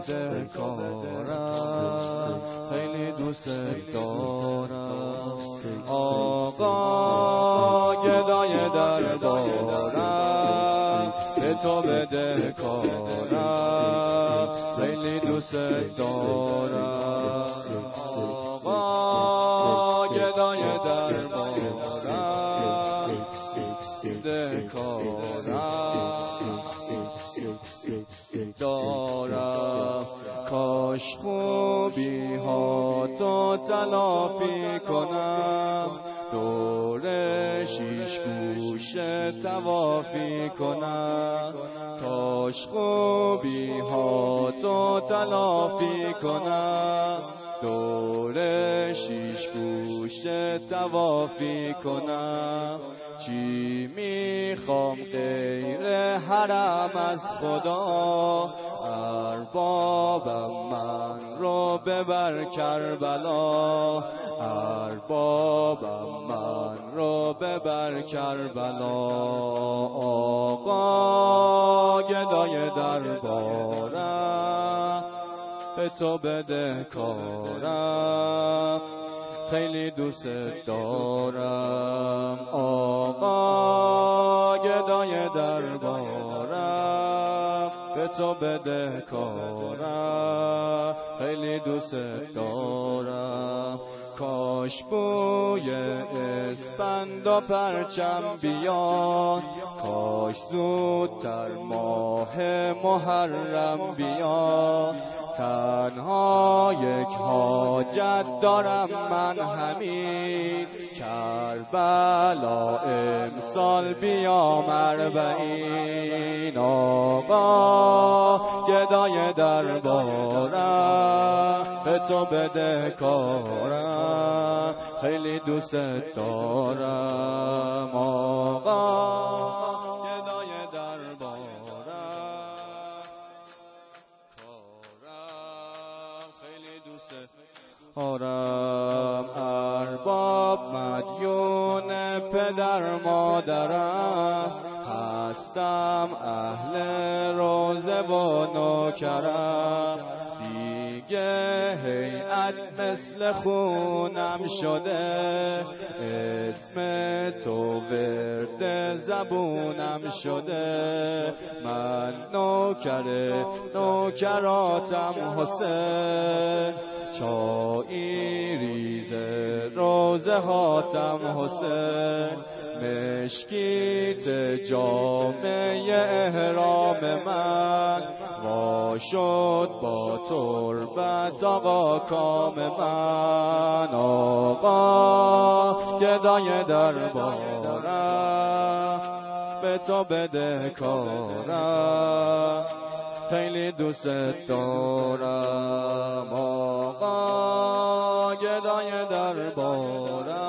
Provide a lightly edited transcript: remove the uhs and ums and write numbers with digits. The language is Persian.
بدهکارم، خیلی دوست دارم. آقا گدای دربارم، به تو بدهکارم، خیلی دوست دارم. آقا گدای دربارم، بدهکارم دارم. کاش خوبی ها تو تلافی کنم، دور شیش گوشه توافی کنم. کاش خوبی ها تو تلافی کنم، دور شیش گوشه توافی کنم. چی میخوام غیر حرم از خدا، اربابم من رو ببر کربلا، اربابم من رو ببر کربلا. آقا گدای دربارم، به تو بدهکارم، خیلی دوست دارم. آقا گدای دربارم، به تو بدهکارم، خیلی دوست دارم. کاش بوی اسفند و پرچم بیاد، کاش زودتر ماه محرم بیاد. تنها یک حاجت دارم من همین، کربلا امسال بیام اربعین. آقا گدای دربارم، به تو بدهکارم، خیلی دوست دارم. آقا گدای دربارم، خیلی دوست دارم. ارباب مدیون پدر مادرم، هستم اهل روزه و نوکرم. دیگه هیئت مثل خونم شده، اسم تو ورد زبونم شده. من نوکراتم حسین، چایی ریزه روزه هاتم حسین. مشکیت جامعه احرام من، وا شد با تربت آقا کام من. آقا گدای دربارم، به تو بدهکارم، خیلی دوست دارم. آقا گدای دربارم،